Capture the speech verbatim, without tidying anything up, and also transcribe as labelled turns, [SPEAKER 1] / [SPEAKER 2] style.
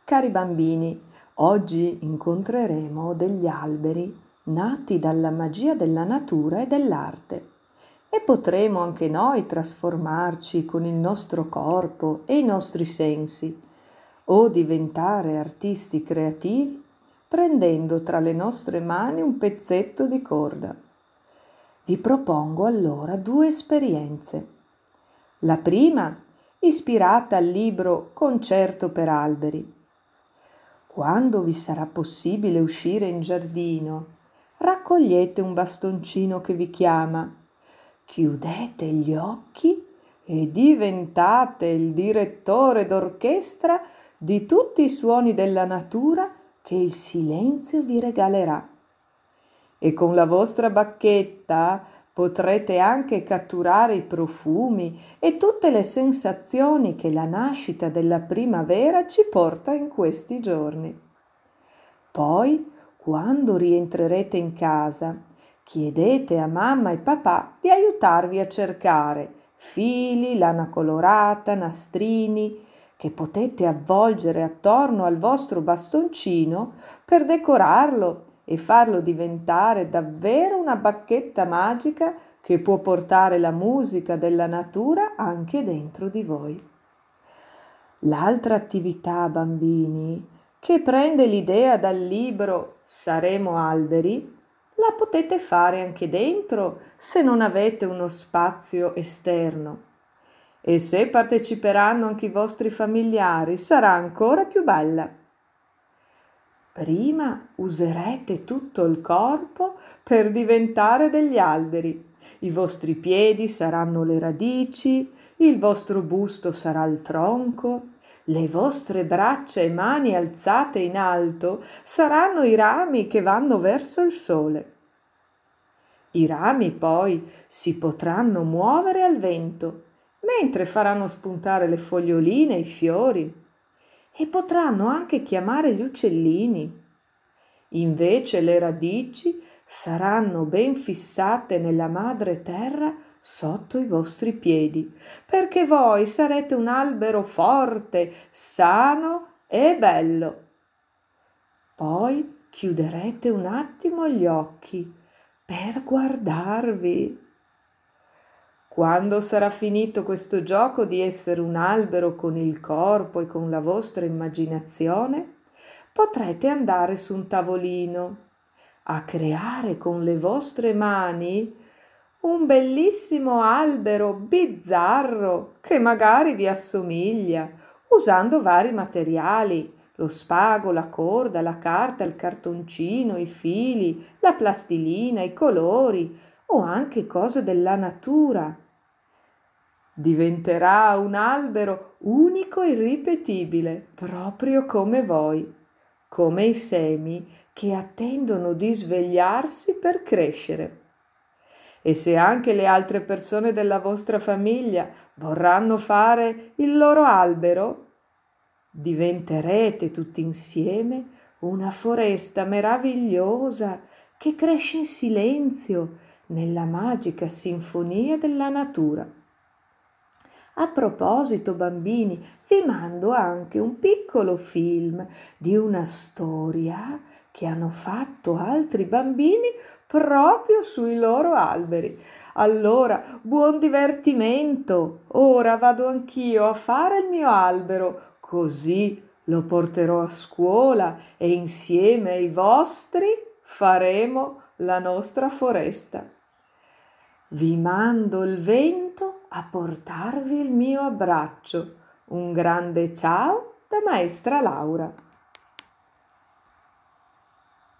[SPEAKER 1] Cari bambini, oggi incontreremo degli alberi nati dalla magia della natura e dell'arte e potremo anche noi trasformarci con il nostro corpo e i nostri sensi o diventare artisti creativi prendendo tra le nostre mani un pezzetto di corda. Vi propongo allora due esperienze. La prima, ispirata al libro Concerto per alberi. Quando vi sarà possibile uscire in giardino, raccogliete un bastoncino che vi chiama, chiudete gli occhi e diventate il direttore d'orchestra di tutti i suoni della natura che il silenzio vi regalerà. E con la vostra bacchetta potrete anche catturare i profumi e tutte le sensazioni che la nascita della primavera ci porta in questi giorni. Poi, quando rientrerete in casa, chiedete a mamma e papà di aiutarvi a cercare fili, lana colorata, nastrini, che potete avvolgere attorno al vostro bastoncino per decorarlo e farlo diventare davvero una bacchetta magica che può portare la musica della natura anche dentro di voi. L'altra attività, bambini, che prende l'idea dal libro Saremo alberi, la potete fare anche dentro se non avete uno spazio esterno. E se parteciperanno anche i vostri familiari, sarà ancora più bella. Prima userete tutto il corpo per diventare degli alberi. I vostri piedi saranno le radici, il vostro busto sarà il tronco, le vostre braccia e mani alzate in alto saranno i rami che vanno verso il sole. I rami poi si potranno muovere al vento, mentre faranno spuntare le foglioline e i fiori. E potranno anche chiamare gli uccellini. Invece le radici saranno ben fissate nella madre terra sotto i vostri piedi, perché voi sarete un albero forte, sano e bello. Poi chiuderete un attimo gli occhi per guardarvi. Quando sarà finito questo gioco di essere un albero con il corpo e con la vostra immaginazione, potrete andare su un tavolino a creare con le vostre mani un bellissimo albero bizzarro che magari vi assomiglia, usando vari materiali, lo spago, la corda, la carta, il cartoncino, i fili, la plastilina, i colori o anche cose della natura. Diventerà un albero unico e irripetibile, proprio come voi, come i semi che attendono di svegliarsi per crescere. E se anche le altre persone della vostra famiglia vorranno fare il loro albero, diventerete tutti insieme una foresta meravigliosa che cresce in silenzio nella magica sinfonia della natura. A proposito, bambini, vi mando anche un piccolo film di una storia che hanno fatto altri bambini proprio sui loro alberi. Allora, buon divertimento! Ora vado anch'io a fare il mio albero, così lo porterò a scuola e insieme ai vostri faremo la nostra foresta. Vi mando il vento a portarvi il mio abbraccio. Un grande ciao da maestra Laura.